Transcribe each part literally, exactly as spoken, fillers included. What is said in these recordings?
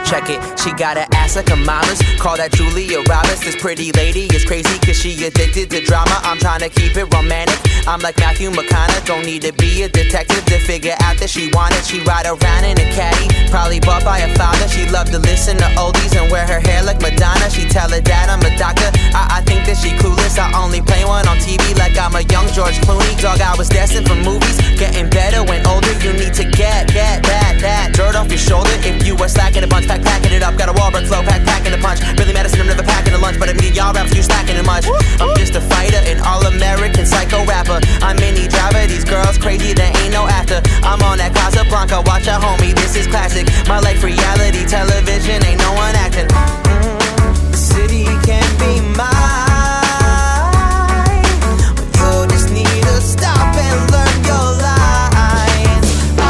Check it, she got an ass like a mama's. Call that Julia Roberts. This pretty lady is crazy cause she addicted to drama. I'm trying to keep it romantic. I'm like Matthew McConaughey. Don't need to be a detective to figure out that she wanted. She ride around in a caddy, probably bought by her father. She loved to listen to oldies and wear her hair like Madonna. She tell her dad I'm a doctor. I, I think that she clueless. I only play one on T V like I'm a young George Clooney. Dog, I was destined for movies. Getting better when older. You need to get, get that, that dirt off your shoulder. If you were slacking a bunch, pack, packing it up. Got a Wahlberg flow, pack, packing a punch. Billy Madison, I'm never packing a lunch. But I mean, y'all raps, you slacking it much. I'm just a fighter, an all-American psycho rapper. I'm Minnie Driver, these girls crazy, there ain't no after. I'm on that Casablanca, watch out homie, this is classic. My life reality, television, ain't no one acting. mm, The city can be mine, but you just need to stop and learn your lines.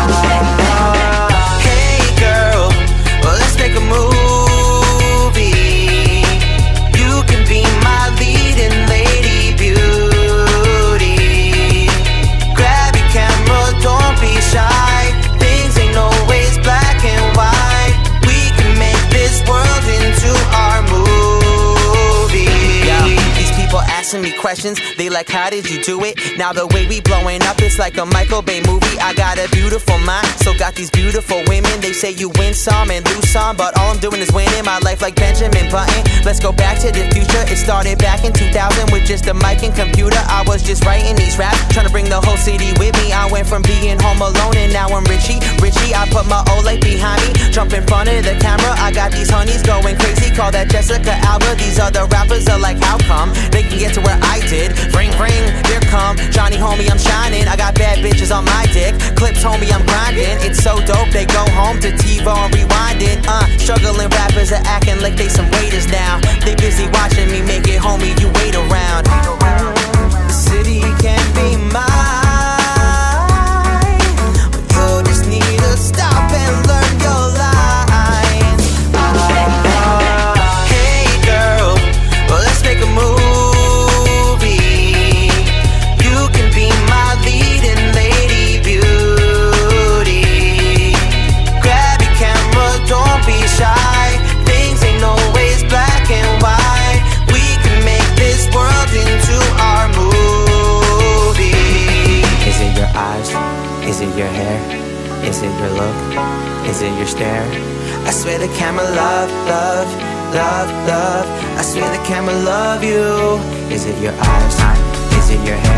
Hey girl, well let's make a movie. You can be my leading lady beauty. Grab your camera, don't be shy. Things ain't always black and white. We can make this world into our movie. Yeah, these people asking me questions, they like, how did you do it? Now the way we blowing up, it's like a Michael Bay movie. I got a beautiful mind, so got these beautiful women. They say you win some and lose some, but all I'm doing is winning my life like Benjamin Button. Let's go back to the future. It started back in two thousand with just a mic and computer. I was just writing these raps, trying to bring the whole city with me. I went from being home alone and now I'm Richie. Richie, I put my old life behind me, jump in front of the camera. I got these honeys going crazy, call that Jessica Alba. These other rappers are like, how come they can get to where I did? Ring, ring, here come Johnny, homie, I'm shining. I got bad bitches on my dick, clips, homie, I'm grinding. It's so dope, they go home to TiVo and rewind it. Uh, struggling rappers are acting like they some waiters now. They busy watching me make it, homie, you wait around. The city can be mine, but you just need to stop and learn your lines. Hey girl, well let's make a movie. You can be my leading lady beauty. Grab your camera, don't be shy. Things ain't always black and white. We can make this world into our movie. Is it your eyes? Is it your hair? Is it your look? Is it your stare? I swear the camera love, love, love, love. I swear the camera love you. Is it your eyes? Is it your hair?